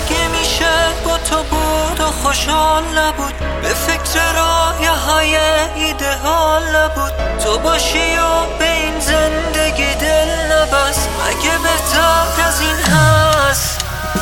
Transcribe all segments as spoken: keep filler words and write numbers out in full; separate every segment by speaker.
Speaker 1: مگه میشه با تو بود و خوشحال نبود؟ به فکر رایه های ایده‌آل نبود؟ تو باشی و به این زندگی دل نبست، مگه بهتر از این هست؟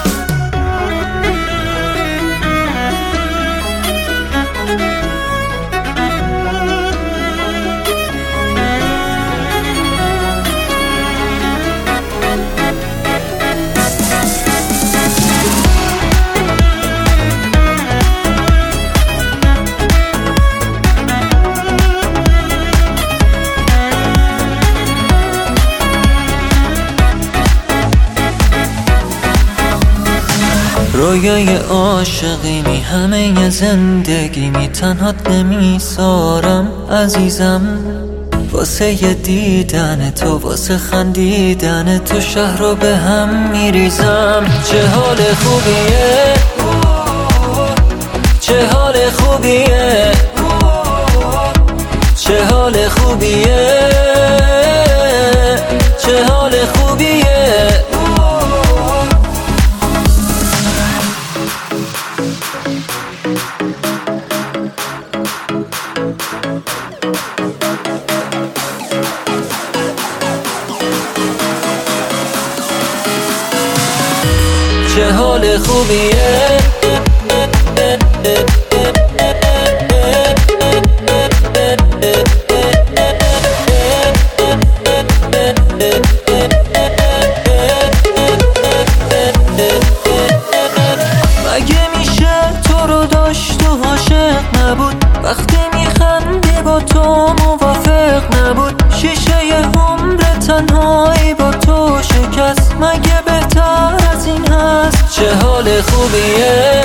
Speaker 1: رویای عاشقی می همه زندگی می تنهات نمیسارم عزیزم، واسه یه دیدن تو، واسه خندیدن تو شهر رو به هم میریزم. چه حال خوبیه، چه حال خوبیه، چه حال خوبیه، چه حال خوبیه. چه حال خوبیه، مگه میشه تو رو داشت و عاشق نبود؟ وقتی میخندی با تو موافق نبود؟ شیشه ی عمر تنهایی با تو شکست، مگه بهتر از این هست؟ چه حال خوبیه،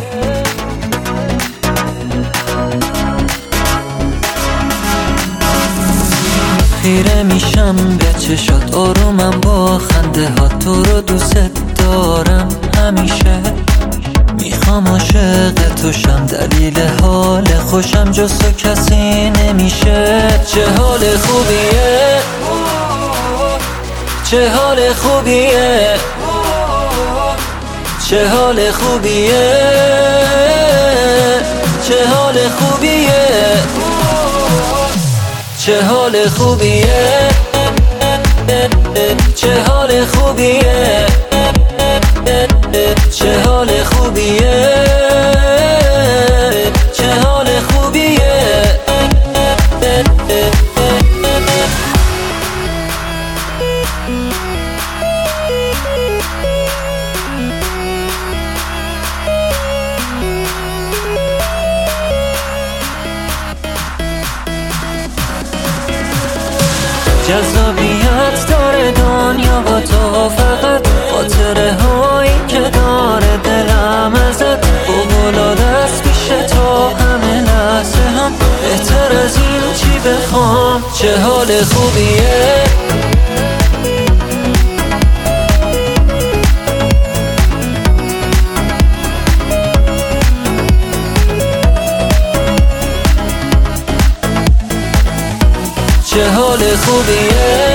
Speaker 1: خیره میشم به چشات، آرومم با خنده ها، تو رو دوست دارم همیشه، میخوام عاشق تو شم، دلیل حال خوشم جز تو کسی نمیشه. چه حال خوبیه، چه حال خوبیه، چه حال خوبیه، چه حال خوبیه، چه حال خوبیه، چه حال خوبیه، چه حال خوبیه، چه حال خوبیه. جذابیت داره دنیا با تو، فقط خاطره هایی که داره دلم ازت، فوق‌العاده است پیش تو همه لحظه هم، بهتر از این چی بخوام؟ چه حال خوبیه، چه حال خوبیه.